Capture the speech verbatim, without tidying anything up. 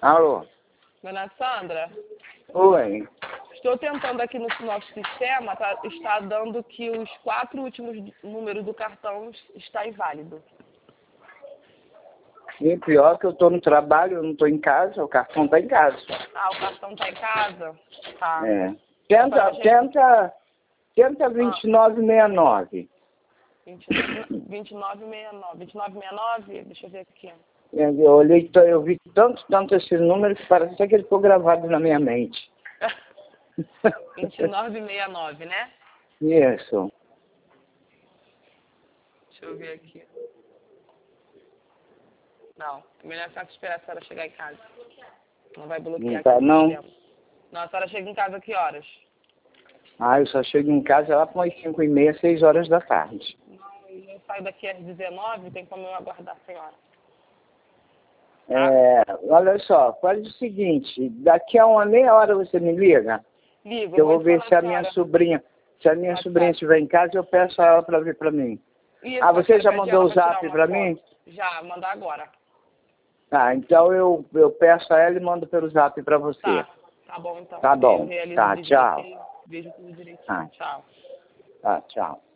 Alô? Dona Sandra? Oi. Estou tentando aqui no nosso sistema, tá, está dando que os quatro últimos números do cartão está inválido. E pior que eu tô no trabalho, eu não tô em casa, o cartão tá em casa. Ah, o cartão está em casa? Tá. É. Tenta, gente... tenta, tenta vinte e nove sessenta e nove. vinte e nove sessenta e nove. vinte e nove sessenta e nove? Deixa eu ver aqui. Eu olhei, eu vi tanto, tanto esses números que parece até que ele ficou gravado na minha mente. vinte e nove sessenta e nove, né? Isso. Deixa eu ver aqui. Não, é melhor só esperar a senhora chegar em casa. Não vai bloquear Não aqui tá, o não? sistema. Não, a senhora chega em casa a que horas? Ah, eu só chego em casa lá para umas cinco e meia, seis horas da tarde. Não, eu saio daqui às dezenove, tem como eu aguardar a senhora. Tá? É, olha só, faz o seguinte, daqui a uma meia hora você me liga, Ligo, que eu vou te ver falar se a senhora. minha sobrinha, se a minha WhatsApp. sobrinha estiver em casa, eu peço a ela para vir para mim. Isso, Ah, a você senhora já pede mandou ela o pra tirar zap uma para foto. mim? Já, mandar agora. Tá, então eu, eu peço a ela e mando pelo zap para você. Tá, tá bom então. Tá Eu bom, realizo tá, tchau. direitinho, vejo tudo direitinho. Tá, Tchau. tá, tchau.